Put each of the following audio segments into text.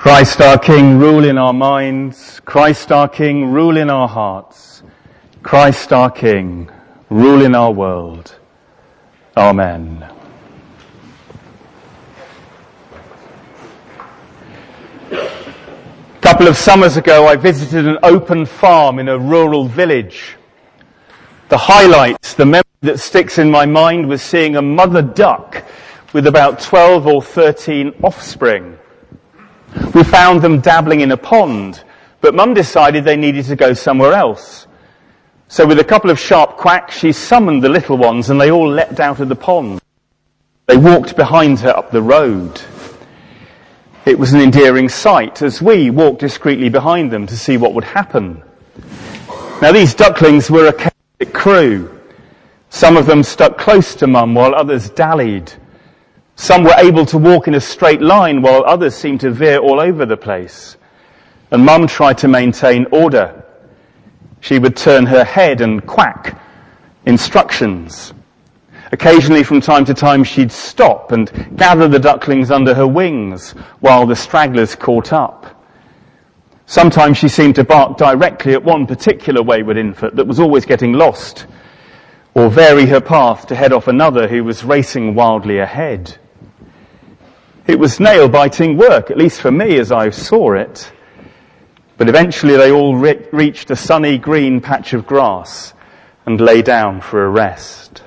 Christ our King, rule in our minds. Christ our King, rule in our hearts. Christ our King, rule in our world. Amen. A couple of summers ago, I visited an open farm in a rural village. The highlights, the memory that sticks in my mind was seeing a mother duck with about 12 or 13 offspring. We found them dabbling in a pond, but Mum decided they needed to go somewhere else. So with a couple of sharp quacks, she summoned the little ones and they all leapt out of the pond. They walked behind her up the road. It was an endearing sight as we walked discreetly behind them to see what would happen. Now these ducklings were a chaotic crew. Some of them stuck close to Mum while others dallied. Some were able to walk in a straight line while others seemed to veer all over the place. And Mum tried to maintain order. She would turn her head and quack instructions. Occasionally, from time to time, she'd stop and gather the ducklings under her wings while the stragglers caught up. Sometimes she seemed to bark directly at one particular wayward infant that was always getting lost, or vary her path to head off another who was racing wildly ahead. It was nail-biting work, at least for me as I saw it. But eventually they all reached a sunny green patch of grass and lay down for a rest.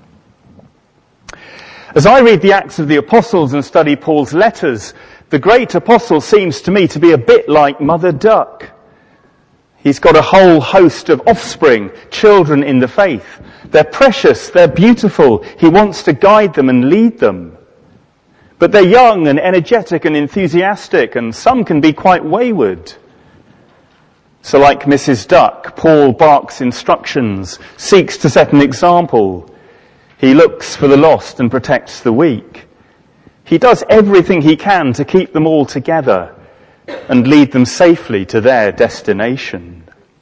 As I read the Acts of the Apostles and study Paul's letters, the great apostle seems to me to be a bit like Mother Duck. He's got a whole host of offspring, children in the faith. They're precious, they're beautiful. He wants to guide them and lead them. But they're young and energetic and enthusiastic, and some can be quite wayward. So like Mrs. Duck, Paul barks instructions, seeks to set an example. He looks for the lost and protects the weak. He does everything he can to keep them all together and lead them safely to their destination.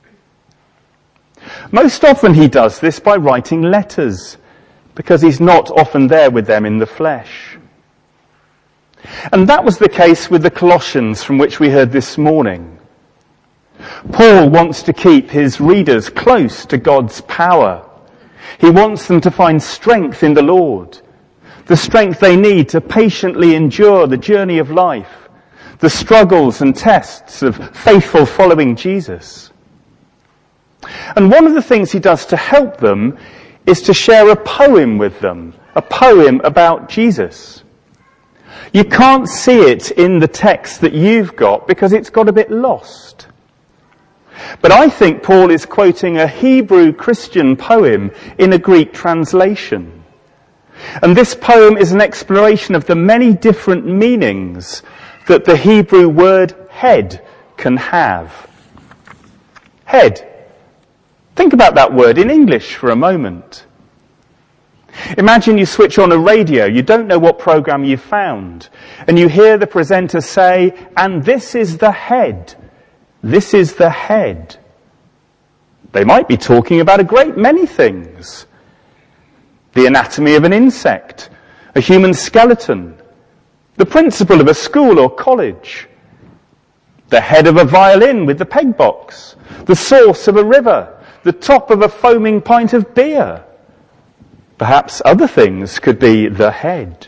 Most often he does this by writing letters, because he's not often there with them in the flesh. And that was the case with the Colossians from which we heard this morning. Paul wants to keep his readers close to God's power. He wants them to find strength in the Lord, the strength they need to patiently endure the journey of life, the struggles and tests of faithful following Jesus. And one of the things he does to help them is to share a poem with them, a poem about Jesus. You can't see it in the text that you've got because it's got a bit lost. But I think Paul is quoting a Hebrew Christian poem in a Greek translation. And this poem is an exploration of the many different meanings that the Hebrew word head can have. Head. Think about that word in English for a moment. Imagine you switch on a radio, you don't know what program you found, and you hear the presenter say, "And this is the head. This is the head." They might be talking about a great many things. The anatomy of an insect, a human skeleton, the principal of a school or college, the head of a violin with the peg box, the source of a river, the top of a foaming pint of beer. Perhaps other things could be the head.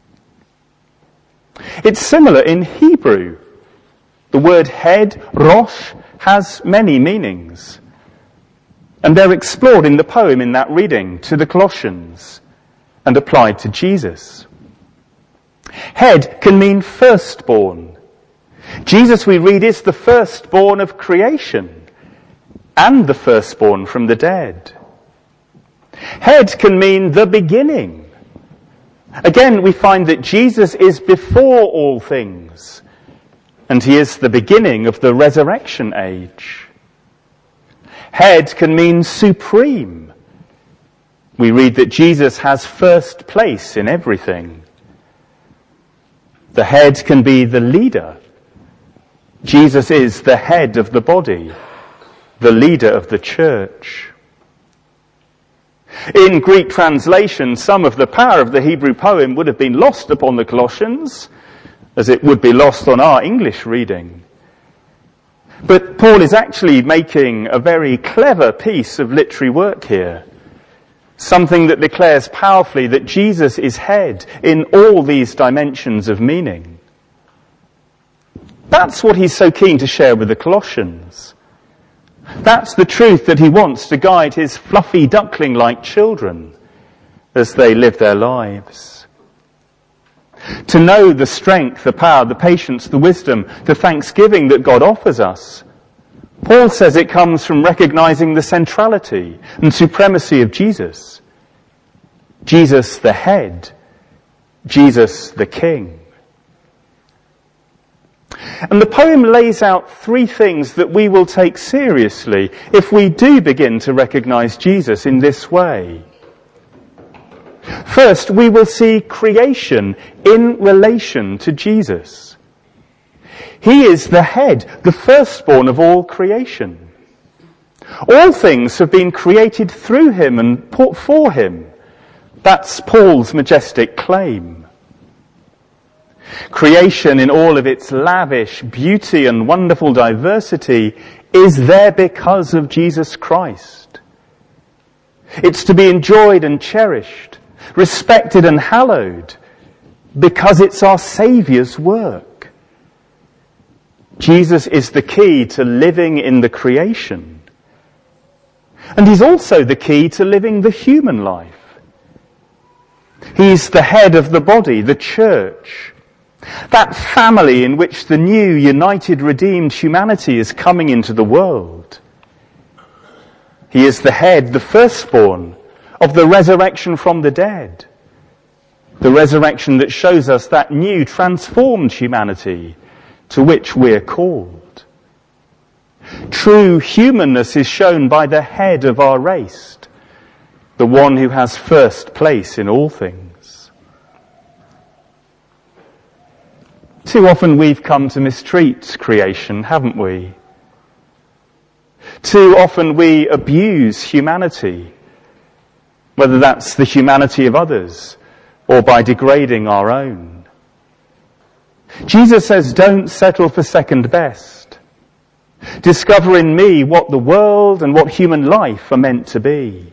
It's similar in Hebrew. The word head, rosh, has many meanings. And they're explored in the poem in that reading to the Colossians and applied to Jesus. Head can mean firstborn. Jesus, we read, is the firstborn of creation and the firstborn from the dead. Head can mean the beginning. Again, we find that Jesus is before all things, and he is the beginning of the resurrection age. Head can mean supreme. We read that Jesus has first place in everything. The head can be the leader. Jesus is the head of the body, the leader of the church. In Greek translation, some of the power of the Hebrew poem would have been lost upon the Colossians, as it would be lost on our English reading. But Paul is actually making a very clever piece of literary work here. Something that declares powerfully that Jesus is head in all these dimensions of meaning. That's what he's so keen to share with the Colossians. That's the truth that he wants to guide his fluffy duckling-like children as they live their lives. To know the strength, the power, the patience, the wisdom, the thanksgiving that God offers us, Paul says it comes from recognizing the centrality and supremacy of Jesus. Jesus the head, Jesus the king. And the poem lays out three things that we will take seriously if we do begin to recognize Jesus in this way. First, we will see creation in relation to Jesus. He is the head, the firstborn of all creation. All things have been created through him and put for him. That's Paul's majestic claim. Creation in all of its lavish beauty and wonderful diversity is there because of Jesus Christ. It's to be enjoyed and cherished, respected and hallowed, because it's our Saviour's work. Jesus is the key to living in the creation. And he's also the key to living the human life. He's the head of the body, the church. That family in which the new, united, redeemed humanity is coming into the world. He is the head, the firstborn of the resurrection from the dead. The resurrection that shows us that new, transformed humanity to which we're called. True humanness is shown by the head of our race, the one who has first place in all things. Too often we've come to mistreat creation, haven't we? Too often we abuse humanity, whether that's the humanity of others or by degrading our own. Jesus says, don't settle for second best. Discover in me what the world and what human life are meant to be.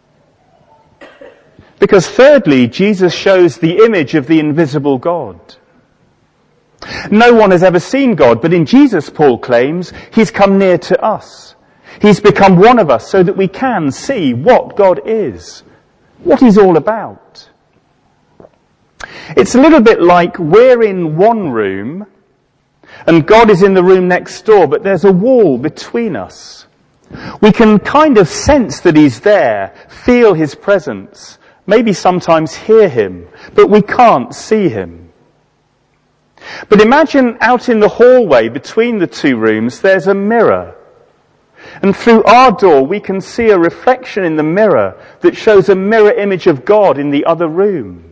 Because thirdly, Jesus shows the image of the invisible God. No one has ever seen God, but in Jesus, Paul claims, he's come near to us. He's become one of us so that we can see what God is, what he's all about. It's a little bit like we're in one room and God is in the room next door, but there's a wall between us. We can kind of sense that he's there, feel his presence, maybe sometimes hear him, but we can't see him. But imagine out in the hallway between the two rooms, there's a mirror. And through our door, we can see a reflection in the mirror that shows a mirror image of God in the other room.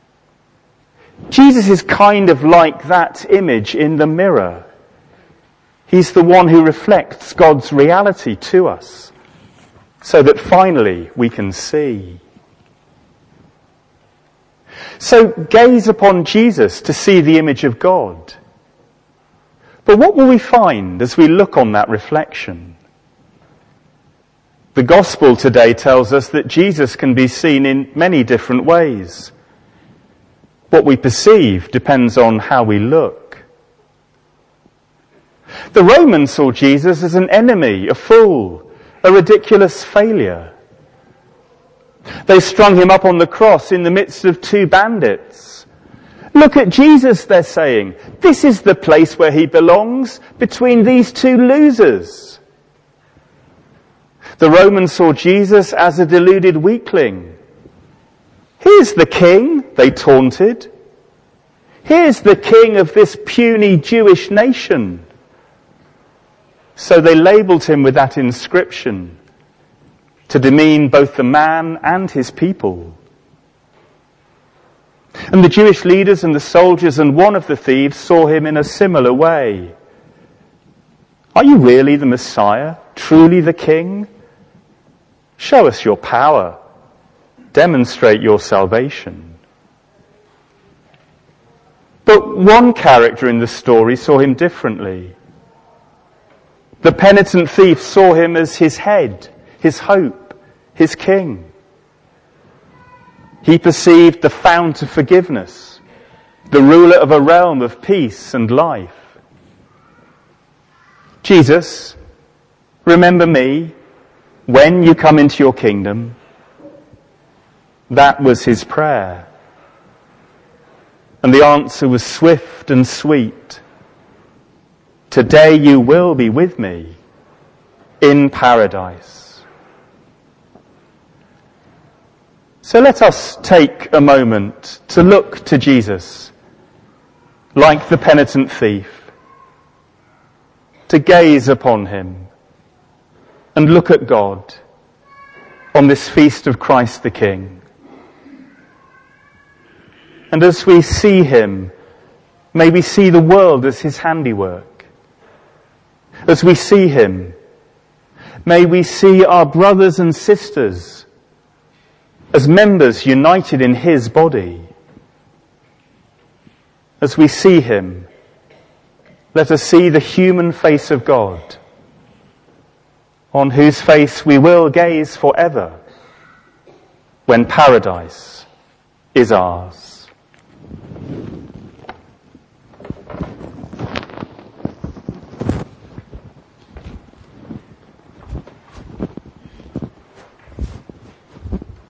Jesus is kind of like that image in the mirror. He's the one who reflects God's reality to us, so that finally we can see. So gaze upon Jesus to see the image of God. But what will we find as we look on that reflection? The gospel today tells us that Jesus can be seen in many different ways. What we perceive depends on how we look. The Romans saw Jesus as an enemy, a fool, a ridiculous failure. They strung him up on the cross in the midst of two bandits. Look at Jesus, they're saying. This is the place where he belongs, between these two losers. The Romans saw Jesus as a deluded weakling. Here's the king, they taunted. Here's the king of this puny Jewish nation. So they labelled him with that inscription to demean both the man and his people. And the Jewish leaders and the soldiers and one of the thieves saw him in a similar way. Are you really the Messiah, truly the king? Show us your power. Demonstrate your salvation. But But one character in the story saw him differently. The penitent thief saw him as his head, his hope, his king. He perceived the fount of forgiveness, the ruler of a realm of peace and life. Jesus, remember me when you come into your kingdom. That was his prayer. And the answer was swift and sweet. Today you will be with me in paradise. So let us take a moment to look to Jesus like the penitent thief, to gaze upon him and look at God on this feast of Christ the King. And as we see him, may we see the world as his handiwork. As we see him, may we see our brothers and sisters as members united in his body. As we see him, let us see the human face of God, on whose face we will gaze forever when paradise is ours.